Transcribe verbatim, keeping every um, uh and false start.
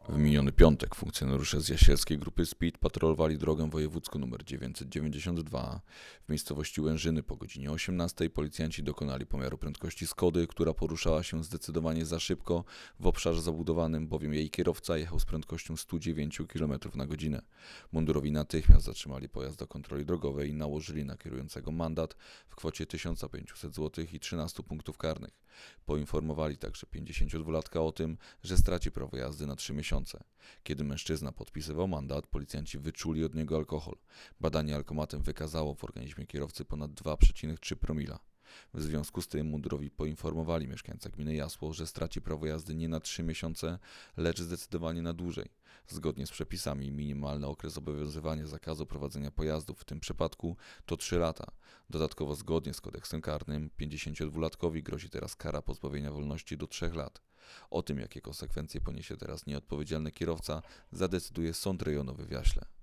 W miniony piątek funkcjonariusze z Jasielskiej Grupy Speed patrolowali drogę wojewódzką nr dziewięćset dziewięćdziesiąt dwa. W miejscowości Łężyny po godzinie osiemnastej policjanci dokonali pomiaru prędkości Skody, która poruszała się zdecydowanie za szybko w obszarze zabudowanym, bowiem jej kierowca jechał z prędkością sto dziewięć kilometrów na godzinę. Mundurowi natychmiast zatrzymali pojazd do kontroli drogowej i nałożyli na kierującego mandat w kwocie tysiąc pięćset złotych i trzynaście punktów karnych. Poinformowali także pięćdziesięciodwulatka o tym, że straci prawo jazdy na trzy miesiące. Kiedy mężczyzna podpisywał mandat, policjanci wyczuli od niego alkohol. Badanie alkomatem wykazało w organizmie kierowcy ponad dwa przecinek trzy promila. W związku z tym mundurowi poinformowali mieszkańca gminy Jasło, że straci prawo jazdy nie na trzy miesiące, lecz zdecydowanie na dłużej. Zgodnie z przepisami minimalny okres obowiązywania zakazu prowadzenia pojazdów w tym przypadku to trzy lata. Dodatkowo zgodnie z kodeksem karnym pięćdziesięciodwulatkowi grozi teraz kara pozbawienia wolności do trzech lat. O tym, jakie konsekwencje poniesie teraz nieodpowiedzialny kierowca, zadecyduje Sąd Rejonowy w Jaśle.